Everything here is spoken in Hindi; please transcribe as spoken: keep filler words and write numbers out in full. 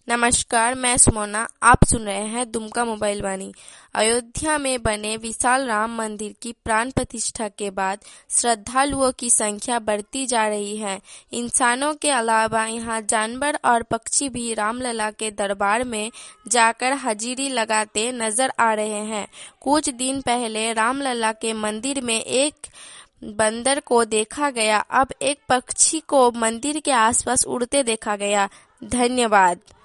नमस्कार, मैं सुमोना। आप सुन रहे हैं दुमका मोबाइल वाणी। अयोध्या में बने विशाल राम मंदिर की प्राण प्रतिष्ठा के बाद श्रद्धालुओं की संख्या बढ़ती जा रही है। इंसानों के अलावा यहां जानवर और पक्षी भी रामलला के दरबार में जाकर हाजिरी लगाते नजर आ रहे हैं। कुछ दिन पहले रामलला के मंदिर में एक बंदर को देखा गया, अब एक पक्षी को मंदिर के आसपास उड़ते देखा गया। धन्यवाद।